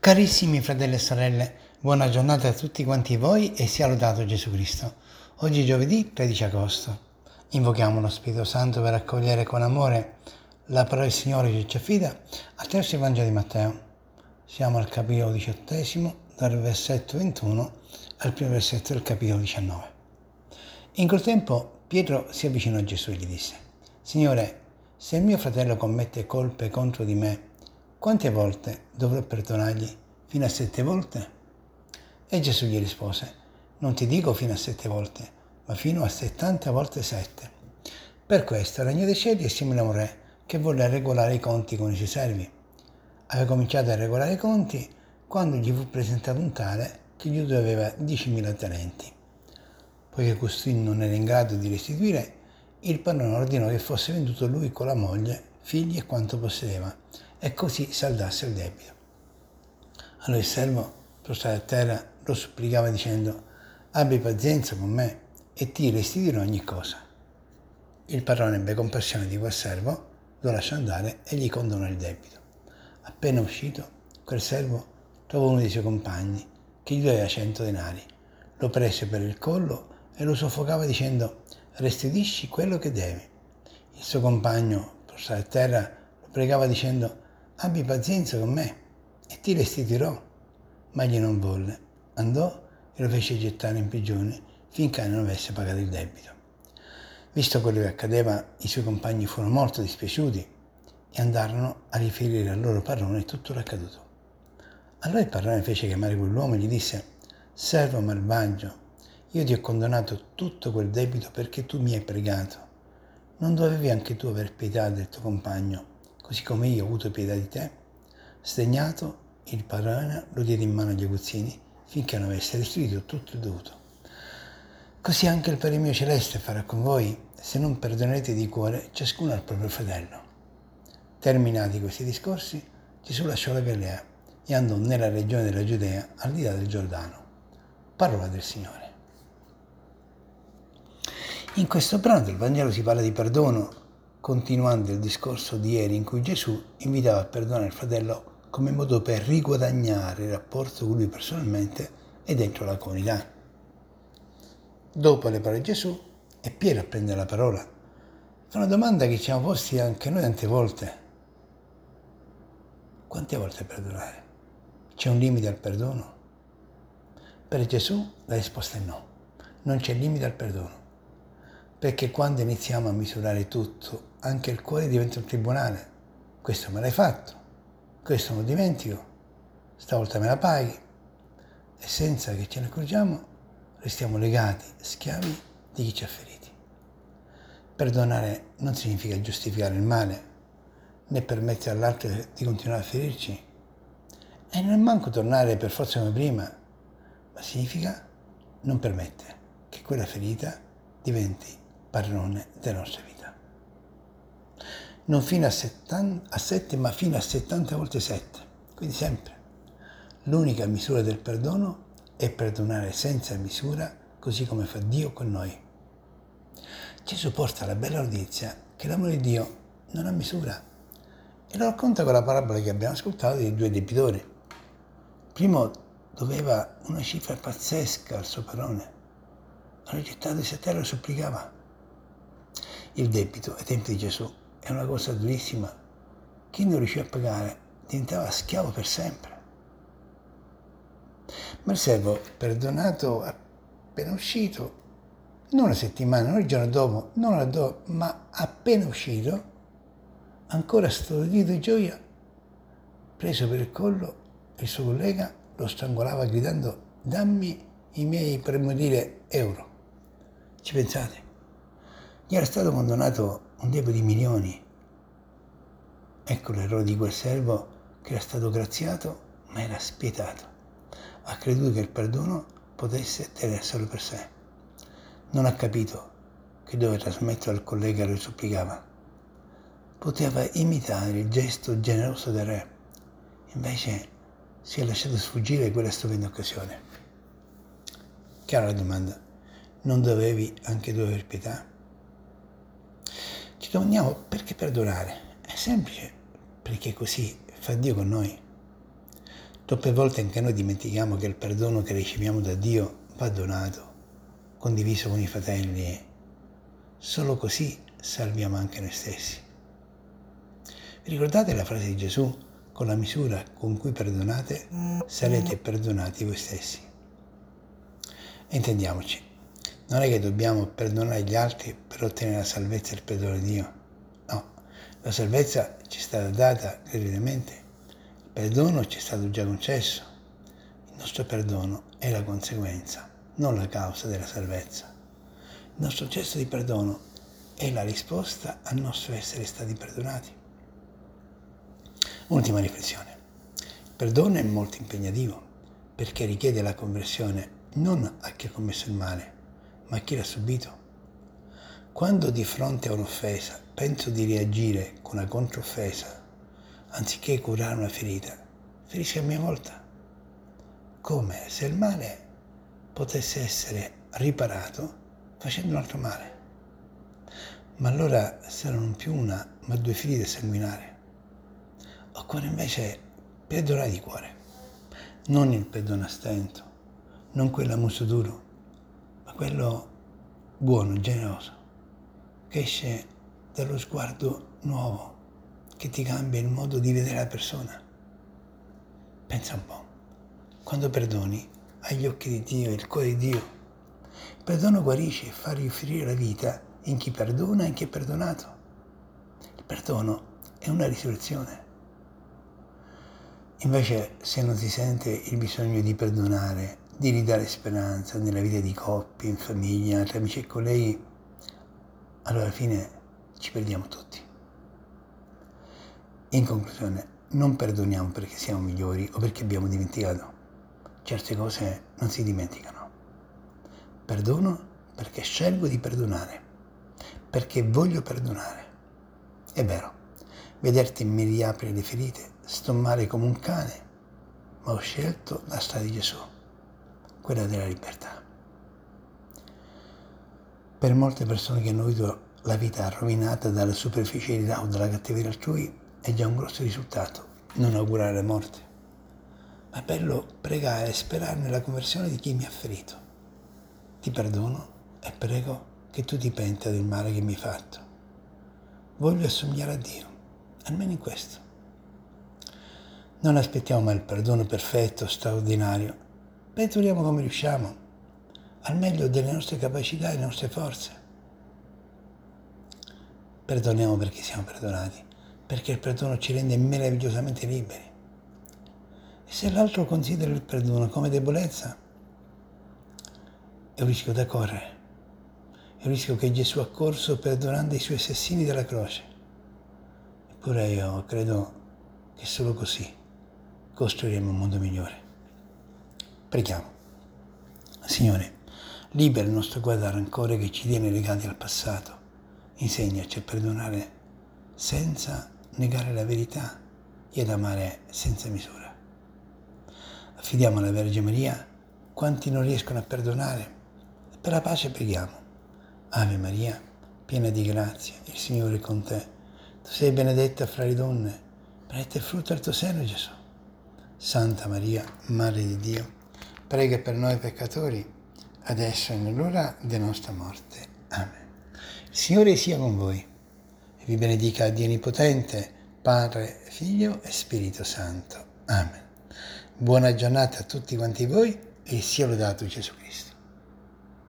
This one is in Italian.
Carissimi fratelli e sorelle, buona giornata a tutti quanti voi e sia lodato Gesù Cristo. Oggi è giovedì 13 agosto. Invochiamo lo Spirito Santo per accogliere con amore la parola del Signore che ci affida attraverso il Vangelo di Matteo. Siamo al capitolo 18, dal versetto 21 al primo versetto del capitolo 19. In quel tempo Pietro si avvicinò a Gesù e gli disse: Signore, se il mio fratello commette colpe contro di me, quante volte dovrò perdonargli? Fino a 7 volte? E Gesù gli rispose: non ti dico fino a 7 volte, ma fino a 70 volte 7. Per questo il regno dei cieli è simile a un re che volle regolare i conti con i suoi servi. Aveva cominciato a regolare i conti quando gli fu presentato un tale che gli doveva 10.000 talenti. Poiché costui non era in grado di restituire, il padrone ordinò che fosse venduto lui con la moglie, figli e quanto possedeva, e così saldasse il debito. Allora il servo, prostrato a terra, lo supplicava dicendo: abbi pazienza con me e ti restituirò ogni cosa. Il padrone ebbe compassione di quel servo, lo lasciò andare e gli condonò il debito. Appena uscito, quel servo trovò uno dei suoi compagni che gli doveva 100 denari. Lo prese per il collo e lo soffocava dicendo: restituisci quello che devi. Il suo compagno, prostrato a terra, lo pregava dicendo: abbi pazienza con me e ti restituirò. Ma egli non volle. Andò e lo fece gettare in prigione finché non avesse pagato il debito. Visto quello che accadeva, i suoi compagni furono molto dispiaciuti e andarono a riferire al loro padrone tutto l'accaduto. Allora il padrone fece chiamare quell'uomo e gli disse: servo malvagio, io ti ho condonato tutto quel debito perché tu mi hai pregato. Non dovevi anche tu aver pietà del tuo compagno, così come io ho avuto pietà di te? Sdegnato, il padrone lo diede in mano agli aguzzini finché non avesse restituito tutto il dovuto. Così anche il Padre mio celeste farà con voi se non perdonerete di cuore ciascuno al proprio fratello. Terminati questi discorsi, Gesù lasciò la Galilea e andò nella regione della Giudea al di là del Giordano. Parola del Signore. In questo brano del Vangelo si parla di perdono, continuando il discorso di ieri in cui Gesù invitava a perdonare il fratello come modo per riguadagnare il rapporto con lui personalmente e dentro la comunità. Dopo le parole di Gesù è Pietro a prendere la parola. Fa una domanda che ci siamo posti anche noi tante volte. Quante volte perdonare? C'è un limite al perdono? Per Gesù la risposta è no. Non c'è limite al perdono. Perché quando iniziamo a misurare tutto, anche il cuore diventa un tribunale. Questo me l'hai fatto, questo non lo dimentico, stavolta me la paghi. E senza che ce ne accorgiamo, restiamo legati, schiavi di chi ci ha feriti. Perdonare non significa giustificare il male, né permettere all'altro di continuare a ferirci. E non è manco tornare per forza come prima, ma significa non permettere che quella ferita diventi padrone della nostra vita. Non fino a 7, ma fino a 70 volte 7. Quindi sempre. L'unica misura del perdono è perdonare senza misura, così come fa Dio con noi. Gesù porta la bella notizia che l'amore di Dio non ha misura e lo racconta con la parabola che abbiamo ascoltato dei due debitori. Il primo doveva una cifra pazzesca al suo padrone, l'ha gettato a terra e lo supplicava. Il debito ai tempi di Gesù è una cosa durissima. Chi non riusciva a pagare diventava schiavo per sempre. Ma il servo, perdonato appena uscito, non una settimana, non il giorno dopo, non l'ora dopo, ma appena uscito, ancora stordito di gioia, preso per il collo, il suo collega lo strangolava gridando: dammi i miei, potremmo dire, euro. Ci pensate? Gli era stato condonato un debito di milioni. Ecco l'errore di quel servo che era stato graziato, ma era spietato. Ha creduto che il perdono potesse tenerselo per sé. Non ha capito che doveva trasmettere al collega che lo supplicava. Poteva imitare il gesto generoso del re, invece si è lasciato sfuggire quella stupenda occasione. Chiara la domanda: non dovevi anche tu aver pietà? Ci domandiamo perché perdonare. È semplice, perché così fa Dio con noi. Troppe volte anche noi dimentichiamo che il perdono che riceviamo da Dio va donato, condiviso con i fratelli e solo così salviamo anche noi stessi. Vi ricordate la frase di Gesù? Con la misura con cui perdonate sarete perdonati voi stessi. E intendiamoci, non è che dobbiamo perdonare gli altri per ottenere la salvezza e il perdono di Dio. No, la salvezza ci è stata data gratuitamente, il perdono ci è stato già concesso. Il nostro perdono è la conseguenza, non la causa della salvezza. Il nostro gesto di perdono è la risposta al nostro essere stati perdonati. Ultima riflessione. Il perdono è molto impegnativo perché richiede la conversione non a chi ha commesso il male, ma a chi l'ha subito. Quando di fronte a un'offesa penso di reagire con una controffesa, anziché curare una ferita, ferisco a mia volta, come se il male potesse essere riparato facendo un altro male. Ma allora saranno non più una, ma due ferite sanguinarie. Occorre invece perdonare di cuore, non il perdono a stento, non quello a muso duro, ma quello buono, generoso, che esce dallo sguardo nuovo, che ti cambia il modo di vedere la persona. Pensa un po', quando perdoni, hai gli occhi di Dio, il cuore di Dio. Il perdono guarisce e fa riferire la vita in chi perdona e in chi è perdonato. Il perdono è una risurrezione. Invece, se non si sente il bisogno di perdonare, di ridare speranza nella vita di coppia, in famiglia, tra amici e colleghi, allora alla fine ci perdiamo tutti. In conclusione, non perdoniamo perché siamo migliori o perché abbiamo dimenticato. Certe cose non si dimenticano. Perdono perché scelgo di perdonare, perché voglio perdonare. È vero, vederti mi riapre le ferite, sto male come un cane, ma ho scelto la strada di Gesù, quella della libertà. Per molte persone che hanno avuto la vita rovinata dalla superficialità o dalla cattiveria altrui è già un grosso risultato non augurare la morte, ma è bello pregare e sperare nella conversione di chi mi ha ferito. Ti perdono e prego che tu ti penta del male che mi hai fatto. Voglio assomigliare a Dio, almeno in questo. Non aspettiamo mai il perdono perfetto, straordinario. Perdoniamo come riusciamo, al meglio delle nostre capacità e delle nostre forze. Perdoniamo perché siamo perdonati, perché il perdono ci rende meravigliosamente liberi. E se l'altro considera il perdono come debolezza, è un rischio da correre. È un rischio che Gesù ha corso perdonando i suoi assassini della croce. Eppure io credo che solo così costruiremo un mondo migliore. Preghiamo. Signore, libera il nostro cuore dal rancore che ci tiene legati al passato. Insegnaci a perdonare senza negare la verità e ad amare senza misura. Affidiamo alla Vergine Maria quanti non riescono a perdonare. E per la pace preghiamo. Ave Maria, piena di grazia, il Signore è con te. Tu sei benedetta fra le donne, benedetto è il frutto del tuo seno, Gesù. Santa Maria, Madre di Dio, prega per noi peccatori, adesso e nell'ora della nostra morte. Amen. Il Signore sia con voi e vi benedica Dio Onnipotente, Padre, Figlio e Spirito Santo. Amen. Buona giornata a tutti quanti voi e sia lodato Gesù Cristo.